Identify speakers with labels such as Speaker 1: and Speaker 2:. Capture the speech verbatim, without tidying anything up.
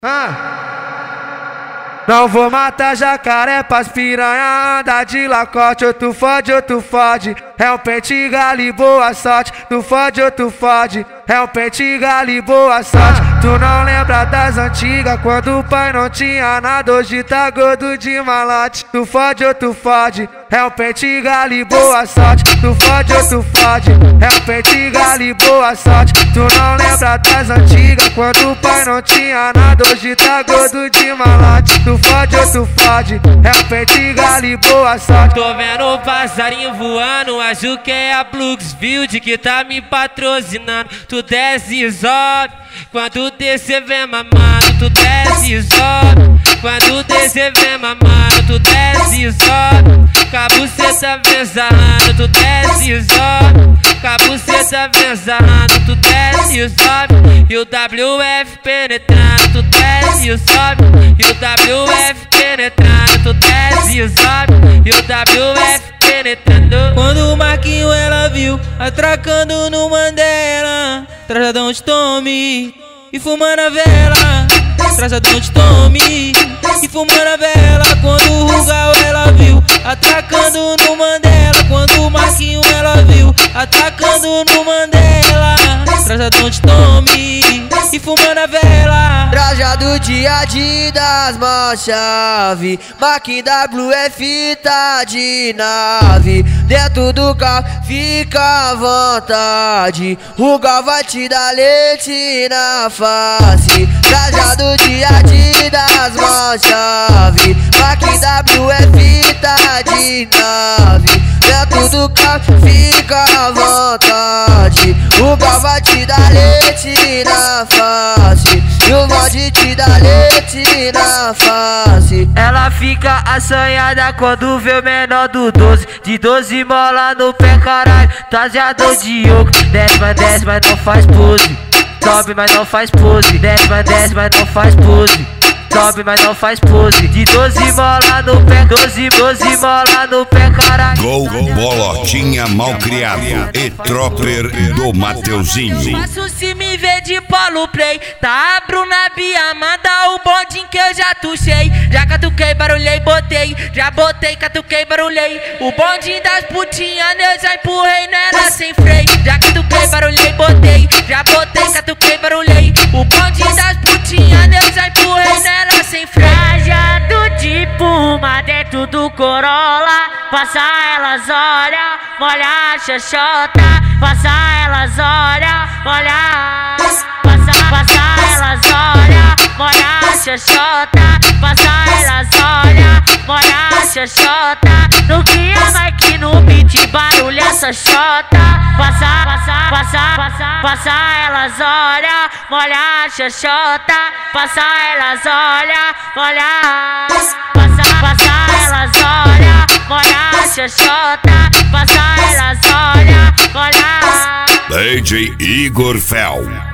Speaker 1: Ah. Não vou matar jacaré pras piranha, anda de lacote, ou tu fode ou tu fode. É um pente galho e boa sorte, tu fode ou tu fode. É um pente galho e boa sorte. Tu não lembra das antigas, quando o pai não tinha nada, hoje tá gordo de malote. Tu fode ou tu fode. É um pente galho e boa sorte, tu fode ou tu fode. É um pente galho e boa sorte. Tu não lembra das antigas, quando o pai não tinha nada, hoje tá gordo de malote. Tu fode ou tu fode. É um pente galho e boa sorte.
Speaker 2: Tô vendo o passarinho voando, acho que é a Bluxfield que tá me patrocinando. Tu desce e sobe, quando descer vem mamando. Tu desce e sobe, quando descer vem mamando. Tu desce e sobe, com a buceta vem sarrando. Tu desce e sobe, com a buceta vem sarrando. Tu desce e sobe, e o W F penetrando. Tu desce e sobe, e o W F penetrando. Tu desce e sobe, e o W F penetrando.
Speaker 3: Quando o Marquinho ela viu, atracando no Mandela, trajadão de Tommy e fumando a vela. Trajadão de Tommy e fumando a vela. Quando o Rugal ela viu, atracando no Mandela. Quando o Marquinho ela viu, atracando no Mandela. Trajadão de Tommy e fumando a vela.
Speaker 4: Trajado de Adidas, mó-chave, Marquinho W F tá de nave. Dentro do carro fica à vontade, Rugal vai te dar leite na face. Trajado de Adidas, mó-chave, Marquinho W F tá de nave. Dentro do carro fica à vontade, Rugal vai te dar leite na face. E o mod te dá leite na face.
Speaker 2: Ela fica assanhada quando vê o menor do doze. De doze mola no pé, caralho, trajador de yoga. Desce, mas desce, mas não faz pose. Sobe, mas não faz pose. Desce, mas desce, mas não faz pose. Sobe, mas não faz pose. De doze mola no pé, doze, doze mola no pé, caralho.
Speaker 5: Gol, bolotinha mal criado e Tropper do Mateuzinho.
Speaker 2: Faço se me vê de polo play, tá a Bruna Bia, manda o bondinho que eu já tuchei. Já catuquei, barulhei, botei, já botei, catuquei, barulhei. O bondinho das putinhas, eu já empurrei nela sem freio. Já catuquei, barulhei, botei, já botei, catuquei, barulhei. O bondinho das putinhas, eu já empurrei nela sem freio. Trajado de puma dentro do Corolla, passa elas olha, molha a xoxota. Passa elas olha, molha. Passa, passa elas olha, molha a xoxota. Passa elas olha, molha a xoxota. No cria Mike no beat, barulha essa xota. Passa, passa, passa, passa, passa elas olha, molha a xoxota. Passa elas olha, molha. Passa, passa elas olha, molha a xoxota. Passa elas olha, molha.
Speaker 5: D J Igor Fel.